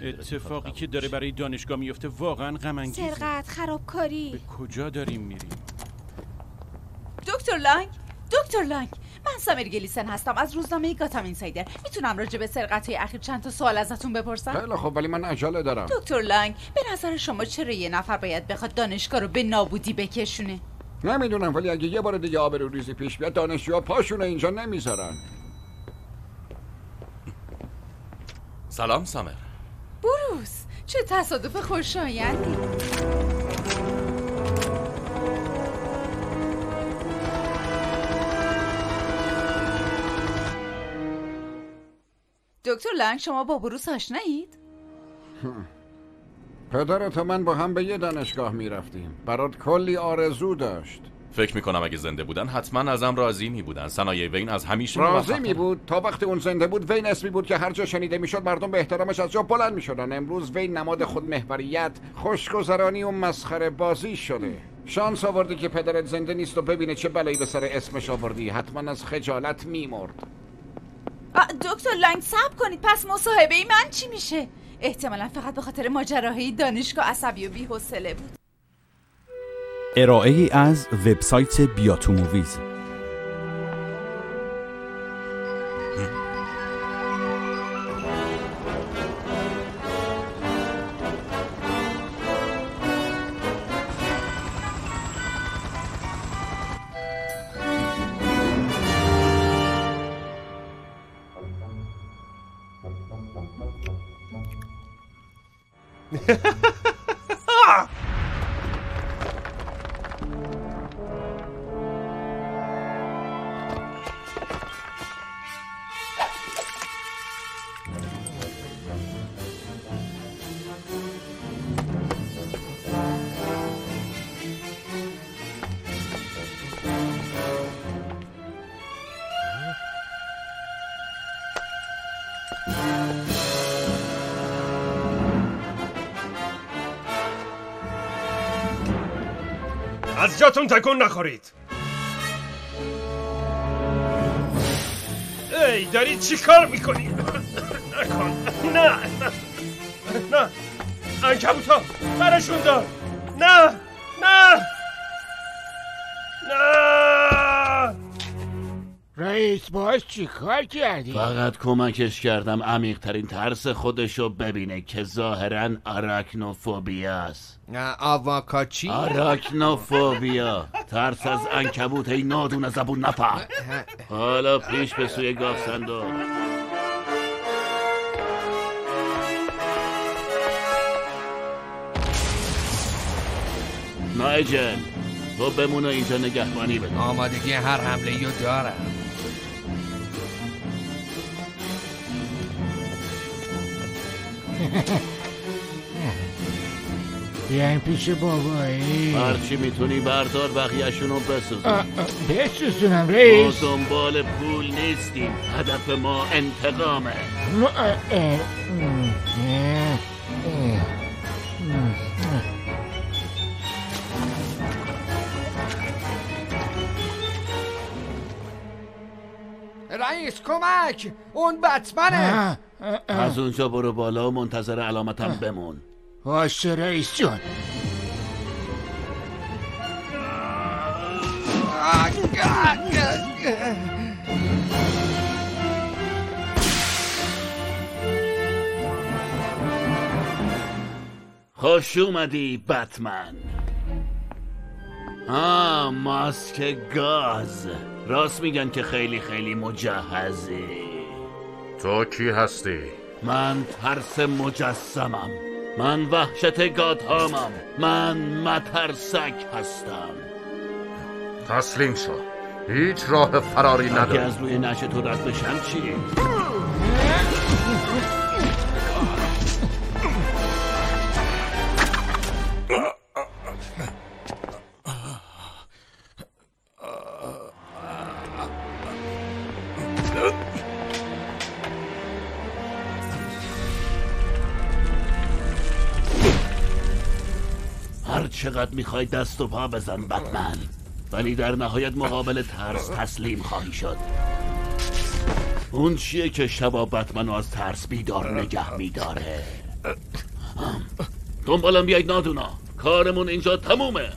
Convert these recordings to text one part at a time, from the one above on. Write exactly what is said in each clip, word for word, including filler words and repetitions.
اتفاقی که داره برای دانشگاه میفته واقعا غم انگیزه. سرقت، خرابکاری. به کجا داریم میریم؟ دکتر لانگ، دکتر لانگ، من سامر گلیسن هستم از روزنامه گاتام اینسایدر. میتونم راجع به سرقت‌های اخیر چند تا سوال ازتون بپرسم؟ خیلی خب، ولی من عجله دارم. دکتر لانگ، به نظر شما چرا یه نفر باید بخواد دانشگاه رو به نابودی بکشونه؟ نمیدونم، ولی اگه یه بار دیگه آبروریزی پیش بیاد دانشجوها پاشون اینجا نمیذارن. سلام سامر. بروس، چه تصادف خوشایندی. دکتر لانگ، شما با بروس آشنایید؟ پدرت و من با هم به یه دانشگاه میرفتیم. برات کلی آرزو داشت. فکر میکنم اگه زنده بودن حتما ازم راضی میبودن. صنایع وین از همیشه راضی میبود تا وقتی اون زنده بود. وین اسمی بود که هر جا شنیده میشد مردم به احترامش از جا بلند میشدن. امروز وین نماد خودمحوریت، خوشگذرانی و مسخره بازی شده. شانس آوردی که پدرت زنده نیست و ببینه چه بلایی به سر اسمش آوردی. حتما از خجالت میمرد. دکتر لانگ صبر کنید، پس مصاحبه ای من چی میشه؟ احتمالا فقط به خاطر ماجراهای دانشگاه عصبی و بی‌حوصله بود. ارائه ای از وبسایت بیاتو موویز. از جاتون تکون نخورید. ای داری چی کار میکنی؟ نکن. نه نه عنکبوتا برشون دار. نه نه نه. رئیس باش چی کار کردی؟ فقط کمکش کردم عمیق ترین ترس خودشو ببینه که ظاهرا آراکنوفوبیا است. نه آواکا چی؟ آراکنوفوبیا، ترس از عنکبوت. ای نادون زبون نفهم. حالا پیش به سوی گاف صندوق. نایجل، تو بمونه اینجا نگهبانی بده. آمادگی هر حمله یو دارم. بیاین پیش بابایی. هرچی میتونی بردار، بقیه‌شونو بسوزون. بسوزونم رئیس؟ ما دنبال پول نیستیم، هدف ما انتقامه. رئیس کمک! اون بتمنه! از اونجا برو بالا و منتظر علامتم بمون. باشه رئیس جان. خوش اومدی بتمن. آه ماسک گاز. راست میگن که خیلی خیلی مجهزی. تو کی هستی؟ من ترس مجسمم. من وحشت گاتهامم. من مترسک هستم. تسلیم شو. هیچ راه فراری نداری. اگه از روی نعش تو رد بشم چی؟ هر چقدر میخوای دست و پا بزن بتمن، ولی در نهایت مقابل ترس تسلیم خواهی شد. اون چیه که شبا بتمنو از ترس بیدار نگه میداره؟ دنبالم بیاید نادونا، کارمون اینجا تمومه.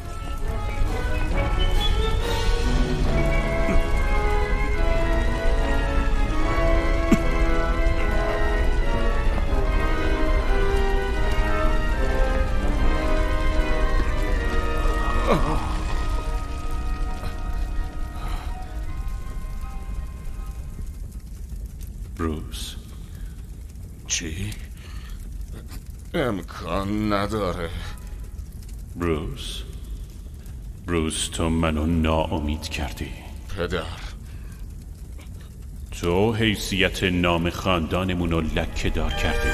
بروس چی؟ امکان نداره. بروس بروس تو منو ناامید کردی. پدر تو حیثیت نام خاندانمونو لکه دار کردی.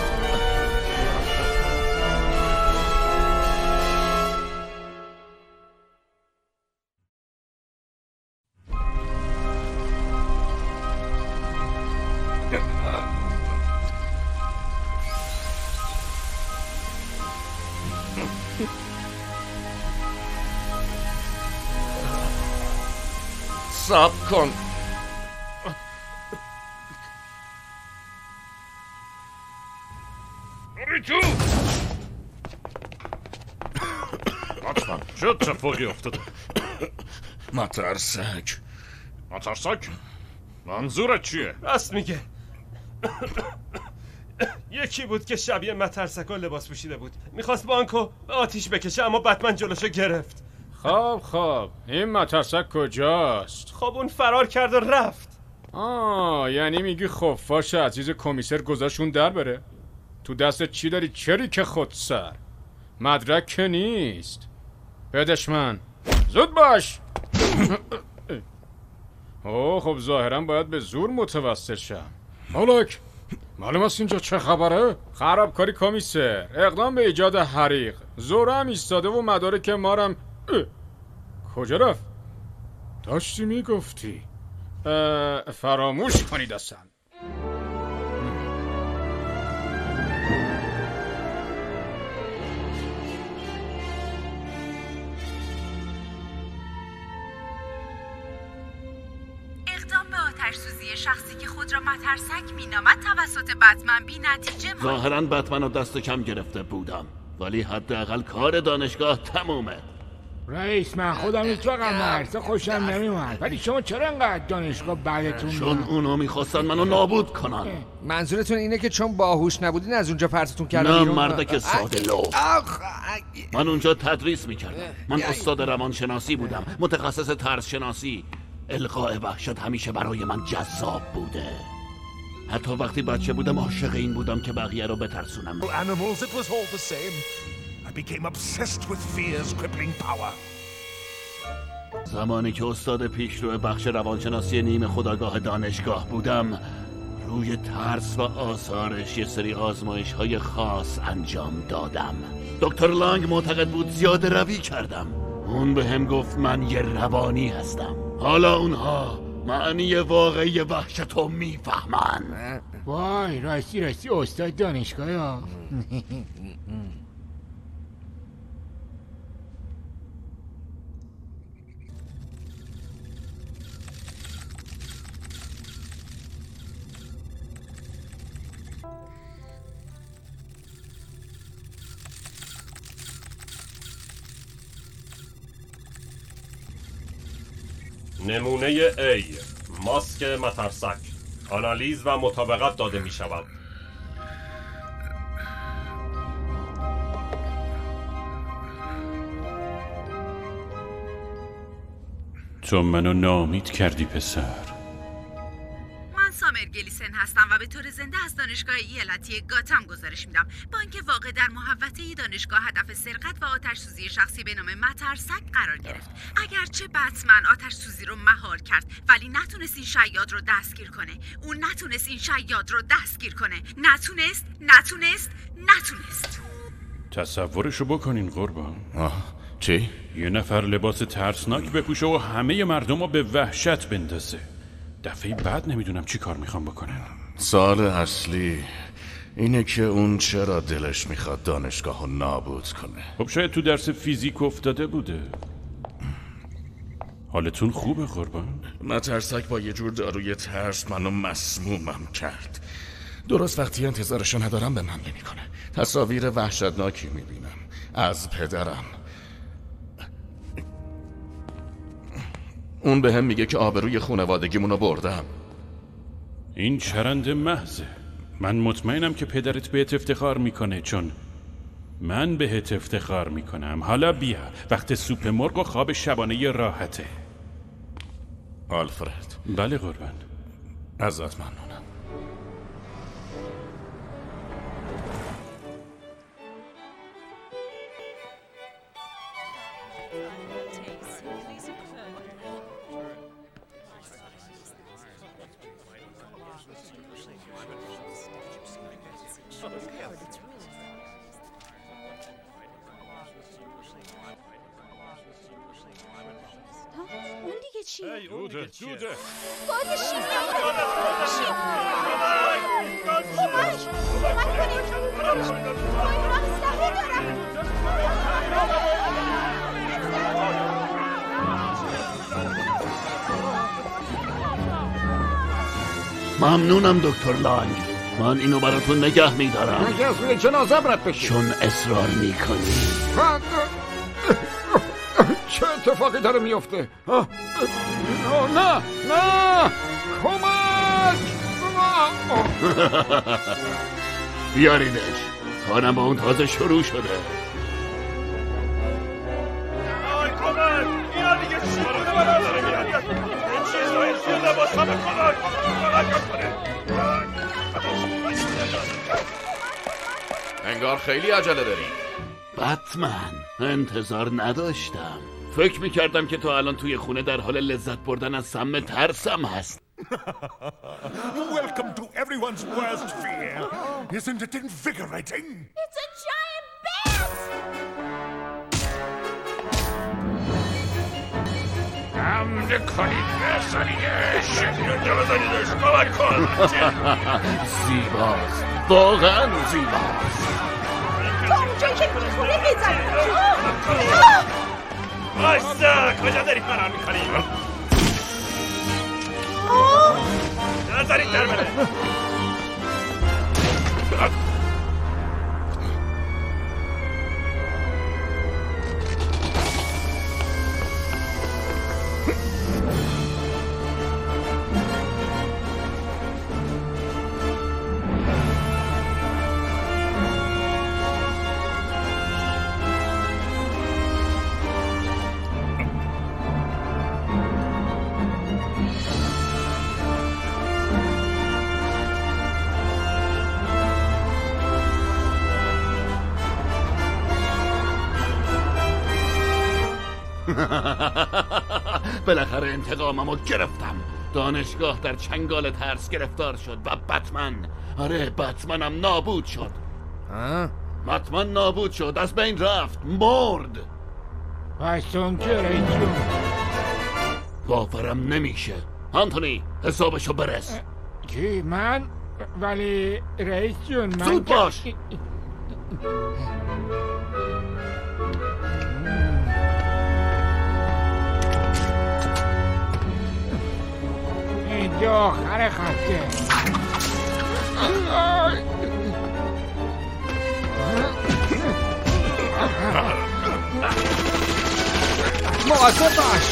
صبر کن. تو حتما چه اتفاقی افتاده؟ مترسک. مترسک؟ منظورت چیه؟ راست میگه. یکی بود که شبیه مترسکا لباس پوشیده بود، میخواست بانکو به آتیش بکشه اما بتمن جلوشو گرفت. خب خب این مترسک کجاست؟ خب اون فرار کرد و رفت. آه یعنی میگی خفاش عزیز کمیسر گذاشون در بره؟ تو دست چی داری چری که خود سر؟ مدرک که نیست. بدش من. زود باش. اوه خب ظاهرا باید به زور متوسل شم. مالک معلوم است اینجا چه خبره؟ خرابکاری کمیسر، اقدام به ایجاد حریق، زوره هم ایستاده و مدارک مارم. کجا رفت؟ داشتی میگفتی فراموش کنید اصلا. اقدام به آتش سوزی شخصی که خود را مترسک مینامد توسط بتمن بی نتیجه ماند. ظاهرا بتمن رو دست کم گرفته بودم، ولی حداقل کار دانشگاه تمومه. رئیس من خودم هیچ وقت مرسه خوشم نمیومد، ولی شما چرا انقدر دانشگاه بعدتون چون اونا میخواستن منو نابود کنن. منظورتون اینه که چون باهوش نبودین از اونجا پرتتون کردن نه بیرون؟ مردک ساده لو. من اونجا تدریس میکردم. من استاد روانشناسی بودم، متخصص ترس شناسی. القاء وحشت همیشه برای من جذاب بوده. حتی وقتی بچه بودم عاشق این بودم که بقیه رو بترسونم. Animals, it was all the same. I became obsessed with fear's crippling power. زمانی که استاد پیشرو بخش روانشناسی نیمه خودآگاه دانشگاه بودم، روی ترس و آثارش یه سری آزمایش های خاص انجام دادم. دکتر لانگ معتقد بود زیاده روی کردم. اون به هم گفت من یه روانی هستم. حالا اونها معنی واقعی وحشت رو میفهمن. وای راستی راستی استاد دانشگاه ها. نمونه A، ماسک مترسک، آنالیز و مطابقت داده می شود. تو منو ناامید کردی پسر. من سامر گلیسن هستم و به طور زنده از دانشگاه ایالتی گاتام گزارش میدم. بانک واقع در محوطه دانشگاه هدف سرقت و آتش سوزی شخصی به نام مترسک قرار گرفت. اگرچه بتمن آتش سوزی رو مهار کرد ولی نتونست این شیاد رو دستگیر کنه. اون نتونست این شیاد رو دستگیر کنه. نتونست نتونست نتونست تصورشو بکنین قربان. آه چی؟ یه نفر لباس ترسناک بپوشه و همه مردم رو به وحشت بندازه. دفعه بعد نمیدونم چی کار میخوام بکنن. سوال اصلی اینه که اون چرا دلش میخواد دانشگاه رو نابود کنه. خب شاید تو درس فیزیک افتاده بوده. حالتون خوبه قربان؟ مترسک با یه جور داروی ترس منو مسمومم کرد. درست وقتی انتظارشو ندارم به من نمیکنه. تصاویر وحشتناکی میبینم از پدرم. اون به هم میگه که آبروی خانوادگیمونو بردم. این چرند محضه. من مطمئنم که پدرت بهت افتخار میکنه، چون من بهت افتخار میکنم. حالا بیا، وقت سوپ مرغ و خواب شبانه راحته. آلفرد. بله قربان. ازت ممنونم. اون دیگه چی؟ دوده دوده باز شیمی شیم کمک کمک کنید من اسلحه دارم. ممنونم دکتر لانگ. من اینو براتون نگه میدارم. مگه از روی جنازه رد بشی؟ چون اصرار میکنی. چه اتفاقی داره میفته؟ نه نه کمک! بیاریدش. کارم با اون تازه شروع شده. آی کمک! اینا دیگه چی؟ این چیزایی توی لباس همه کمک! کمک کنه! انگار خیلی عجله داری. بتمن، انتظار نداشتم. فکر میکردم که تو الان توی خونه در حال لذت بردن از سم ترسم هست. Welcome to everyone's worst fear. Isn't it invigorating? It's a giant bat! حمله کنید به سریعش. اینجا بزنیدش. کمک کن. زیباست. واقعا زیباست. تو اونجایی که میخونه بزن. بایستا. کجا داری فرار میکنی؟ نظری در بله. بالاخره انتقاممو گرفتم. دانشگاه در چنگال ترس گرفتار شد و بتمن، آره بتمنم نابود شد. ها؟ بتمن نابود شد، از بین رفت، مرد. پس اون که رئیس جون؟ باورم نمیشه. آنتونی حسابشو برس. کی من؟ ولی رئیس جون من زود باش. اینجا آخر خطه. مواظب باش.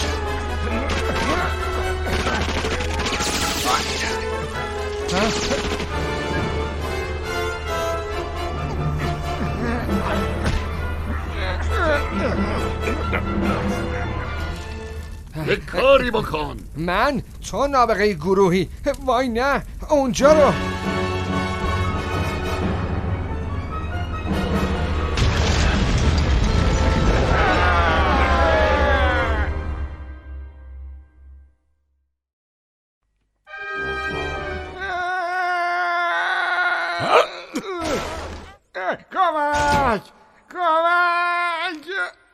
یک کاری بکن. من؟ تو نابغه گروهی. وای نه اونجا رو. کمک کمک.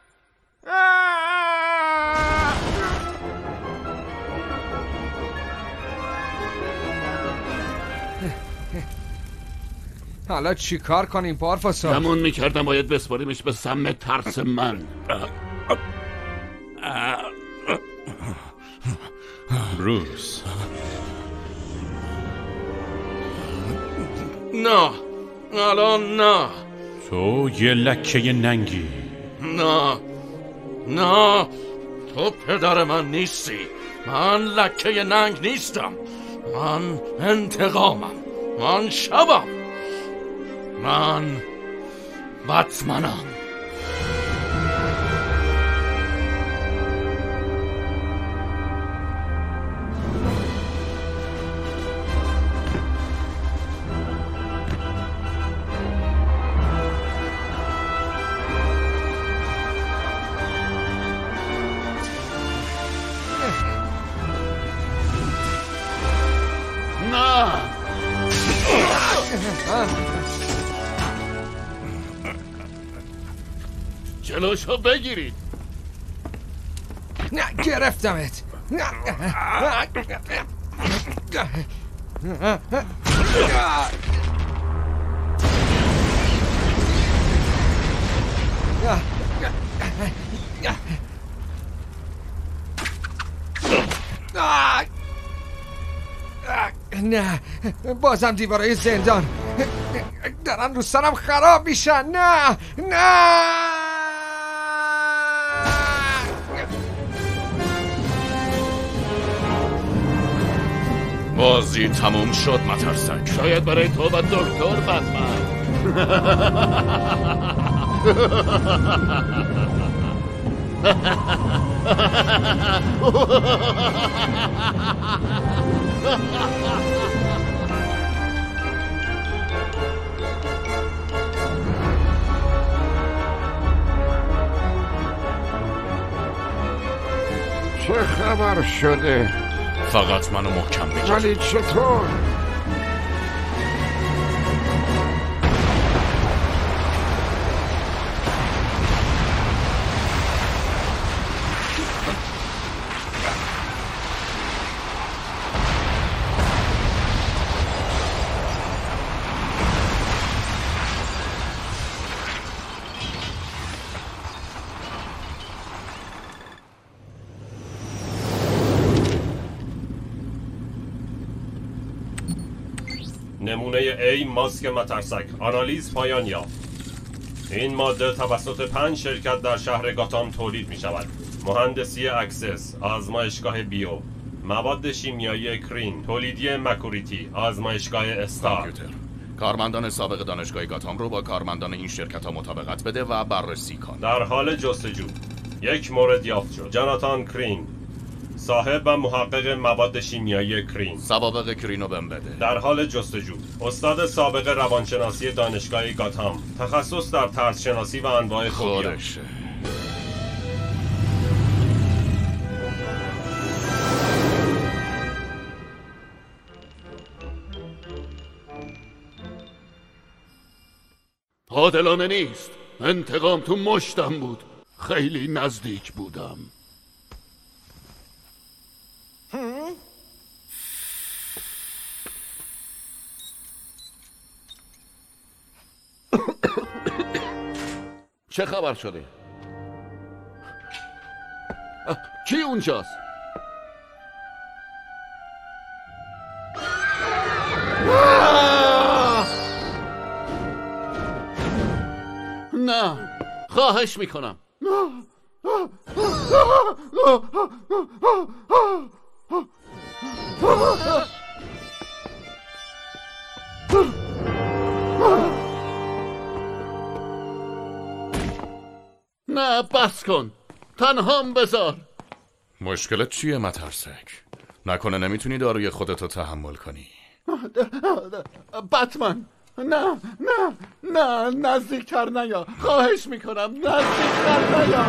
حالا چی کار کنیم پارفاسا؟ گمون میکردم باید بسپاریمش به سم ترس من. بروس نه الان نه. تو یه لکه ننگی. نه نه تو پدر من نیستی. من لکه ننگ نیستم. من انتقامم. من شبم. من بتمنم. جلوشو بگیرید. نه گرفتمت. نه نه بازم دیوارای زندان دارن رو سرم خراب میشن. نه نه بازی تموم شد مترسک. شاید برای تو و دکتر بتمن. چه خبر شده؟ فقط منو محکم بگیر. ولی چطور؟ نمونه A ماسک مترسک. آنالیز پایان یافت. این ماده توسط پنج شرکت در شهر گاتام تولید می شود. مهندسی اکسس، آزمایشگاه بیو، مواد شیمیایی کرین، تولیدی مکوریتی، آزمایشگاه استار. کامپیوتر. کارمندان سابق دانشگاه گاتام رو با کارمندان این شرکت ها مطابقت بده و بررسی کن. در حال جستجو. یک مورد یافت شد. جاناتان کرین، صاحب و محقق مواد شیمیایی کرین. سوابق کرینو بهم بده. در حال جستجو. استاد سابق روانشناسی دانشگاه گاتام، تخصص در طرز شناسی و انواع فوبیا. خودشه. عادلانه نیست. انتقام تو مشتم بود. خیلی نزدیک بودم. چه خبر شده؟ کی اونجاست؟ نه خواهش میکنم. نه بس کن. تنهام بذار. مشکلت چیه مترسک؟ نکنه نمیتونی داروی خودتو تحمل کنی؟ بتمن نه نه نه نزدیکتر نیا. خواهش میکنم نزدیکتر نیا.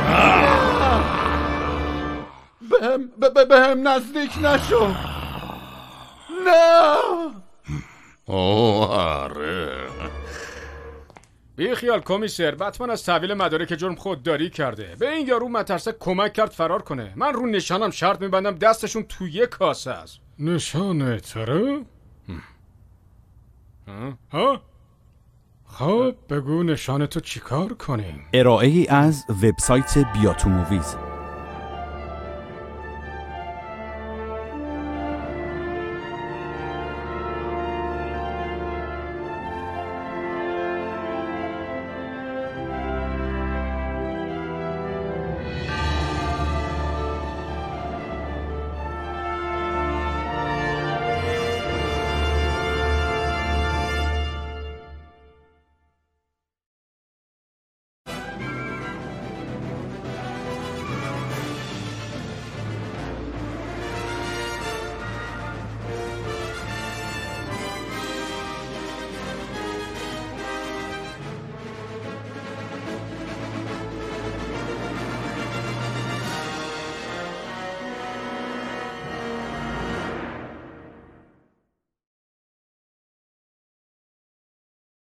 بهم به بهم نزدیک نشو. نه. اوه آره. بی خیال کمیسر. بتمن از تحویل مدارک جرم خودداری کرده. به این یارو مترسک کمک کرد فرار کنه. من رو نشانم شرط میبندم دستشون توی کاسه است. نشانه تره؟ ها؟ خب بگو نشانه تو چیکار کنیم؟ ارائه ای از وبسایت بیاتو موویز.